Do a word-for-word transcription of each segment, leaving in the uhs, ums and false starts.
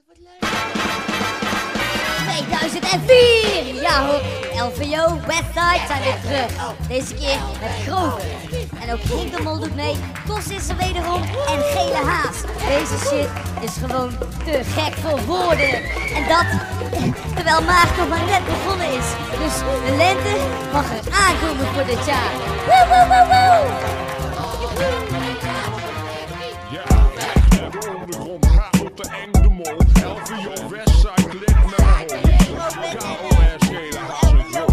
tweeduizend vier! Ja hoor, L V O, Westside zijn weer terug. Deze keer met Grover. En ook Hinkelmol doet mee, Kos is er wederom en Gele Haas. Deze shit is gewoon te gek voor woorden. En dat terwijl maart nog maar net begonnen is. Dus de lente mag er aankomen voor dit jaar. Woe woe woe woe! Ja, de ondergrond gaat op de Engdemol. L V O, Westside, klik naar de hol. K O S, Gele Haas en Grover.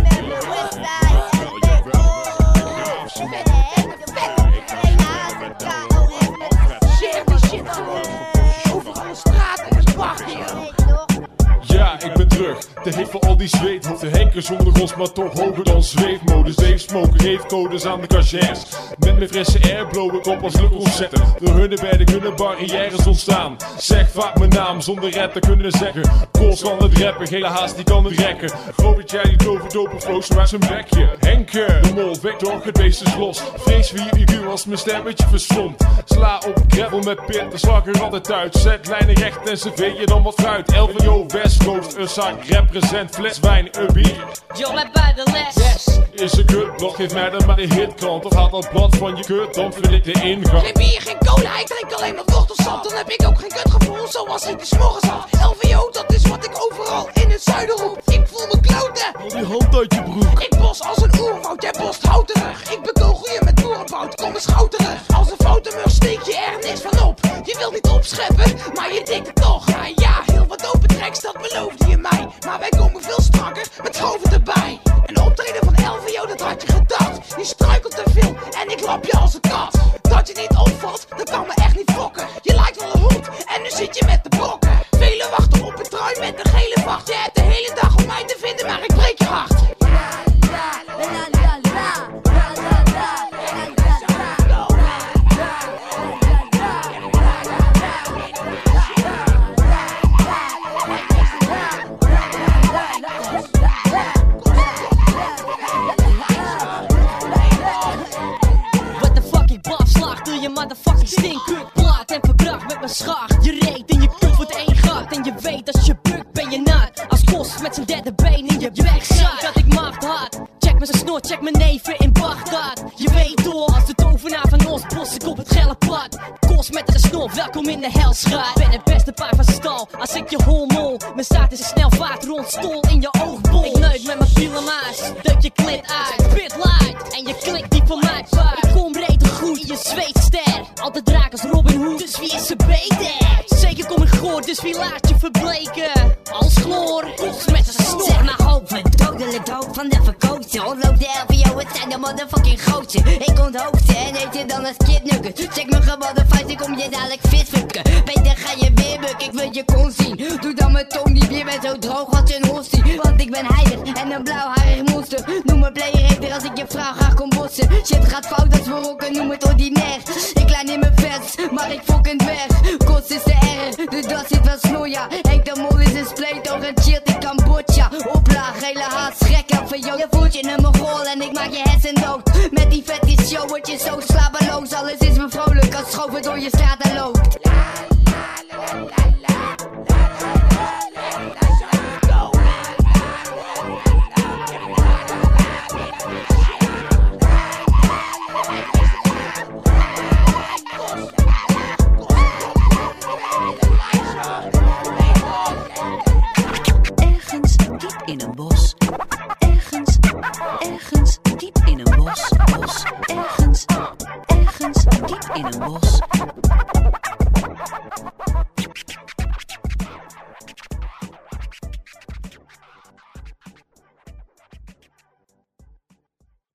Ja, ik ben terug. De hit voor al die zweethoofden. Henken zonder ons, maar toch hoger dan zweefmodus. Zweefsmoken geeft codes aan de cashiers. Met mijn frisse air blow ik op als luchtconcerten. Door hun bedden kunnen barrières ontstaan. Zeg vaak mijn naam zonder rap te kunnen zeggen. Kos kan het rappen, Gele Haas die kan het rekken. Robert jij die toverdope flows zo uit zijn bekje. Henke, de mol, weg toch, het beest is los. Vrees wie I Q als mijn stemmetje verstomt. Sla op gravel met pit, de slag er altijd uit. Zet lijnen recht en serveer je dan wat fruit. L V O, West Coast, een zak, represent, fles wijn, een bier. Yo, let bij de les. Yes, is een kutblad, geef mij dan maar de hitkant. Of haal dat blad van je kut, dan vind ik de ingang. Geen bier, geen cola, ik drink alleen maar wortelsap. Dan heb ik ook geen kutgevoel zoals ik de s'morgens had. L V O, dat is wat ik overal in het zuiden roep. Ik voel me kloten. Haal die hand uit je broek. Ik bos als een oerwoud, jij bost houterig. Ik bekogel je met boerenbout, kom eens gauw terug. Als een fotomur steek je er niks van op. Je wilt niet opscheppen, maar je denkt het toch. Nou ja, heel wat open tracks, dat beloofde je mij. Maar wij komen veel strakker, met Grover erbij. Een optreden van L V O, dat had je gedacht. Je struikelt te veel en ik lap je als een kat. Dat je niet opvalt, dat kan me echt niet fokken. Je lijkt wel een hond en nu zit je met de brokken. Velen wachten op een trui met een gele vacht. Je hebt de hele dag om mij te vinden, maar ik breek je hart. Je motherfucking stinkut plaat en verkracht met mijn schacht. Je reet in je kut wordt één gat. En je weet als je bukt ben je nat. Als Kos met zijn derde been in je weg zat. Dat ik macht had. Check mijn snor, check mijn neven in Bagdad. Je weet door als de tovenaar van ons bos ik op het gelle pad. Kos met de snor, welkom in de helschaat. Ben het beste paard van stal als ik je homo. Mijn staart is een snelvaart rond stol in je oogbol. Ik neuk met mijn pielemaas, deuk je klit uit. Pit light en je klikt die van mij vaart. Ik kom rete goed in je zweetster. Altijd draak als Robin Hood, dus wie is er beter? Zeker kom ik goor, dus wie laat je verbleken? Als chloor, Kos met zijn snor. Zeg maar hopen, dodelijk dood van de verkozen. Ontloop de L V O, het zijn de motherfucking grootste. Ik onthoofd ze en eet je dan als kidnugget. Check mijn geboden vuist, ik kom je dadelijk visfucken. Beter ga je weer bukken, ik wil je kon zien. Doe dan mijn tong niet meer, ben zo droog als een hostie. Want ik ben heilig en een blauwharig monster. Noem me player hater als ik je vraag graag kom bossen. Shit gaat fout als we rocken, noem het ordinair. Ik klein in mijn vers, maar ik fucking weg. Kos is de R, de das zit wel snoeia. Henk de Mol is een spleetoog en chillt in Cambodja. Oplaag, Gele Haas, schrik van jou. Je voelt je in mijn goal en ik maak je hersen dood. Met die fetish show word je zo slapeloos. Alles is me vrolijk als schoven door je straten loopt. La la la la la la la. Ergens diep in een bos. Ergens, ergens diep in een bos. Bos. Ergens, ergens diep in een bos.